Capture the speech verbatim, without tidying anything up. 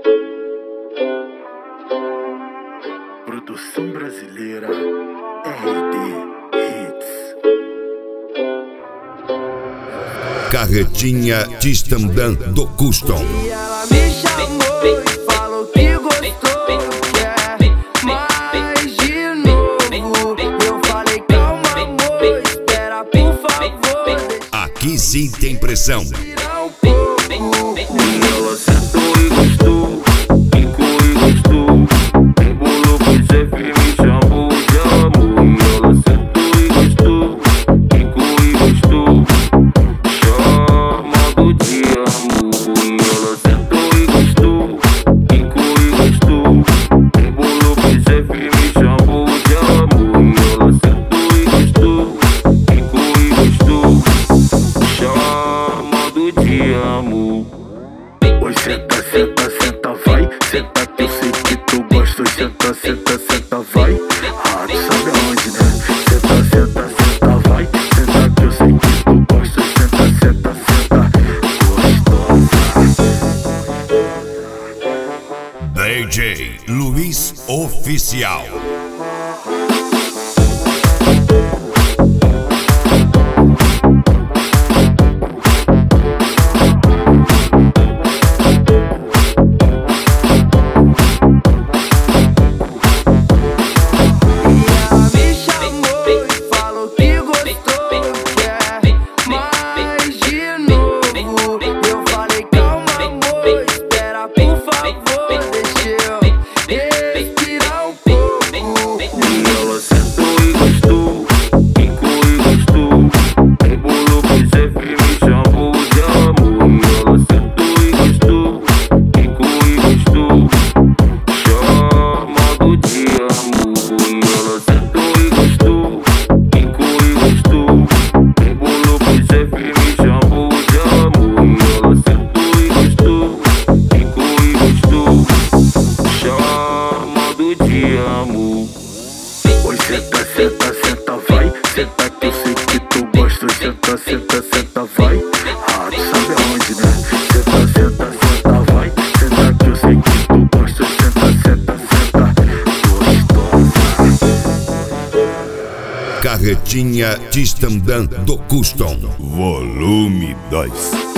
Produção brasileira R D Hits. Carretinha Tistandã do Custom. E ela me chamou e falou que gostou, quer mais de novo. Eu falei calma amor, espera por favor. Aqui sim tem pressão. Tirar um pouco. E ela sentou e gostou, ficou e gostou. Embolou com Zé me chamou de amor. E ela sentou e gostou, ficou e gostou. Chamado de amor. E ela sentou e gostou, ficou e gostou. Embolou com Zé me chamou de amor. E ela sentou e gostou, ficou e gostou. Chamado de amor. Oi, senta, senta, senta, vai. Senta que eu sei que tu gosta. Senta, senta, senta, vai. Ah, tu sabe aonde, né? Senta, senta, senta, vai. Senta que eu sei que tu gosta. Senta, senta, senta, gostosa. D J Luiz Oficial. Oi, senta, senta, senta, vai. Senta que eu sei que tu gosta. Senta, senta, senta, vai. Ah, tu sabe aonde, né? Senta, senta, senta, vai. Senta que eu sei que tu gosta. Senta, senta, senta, gostosa. Carretinha Tistandã do Custom. Volume dois.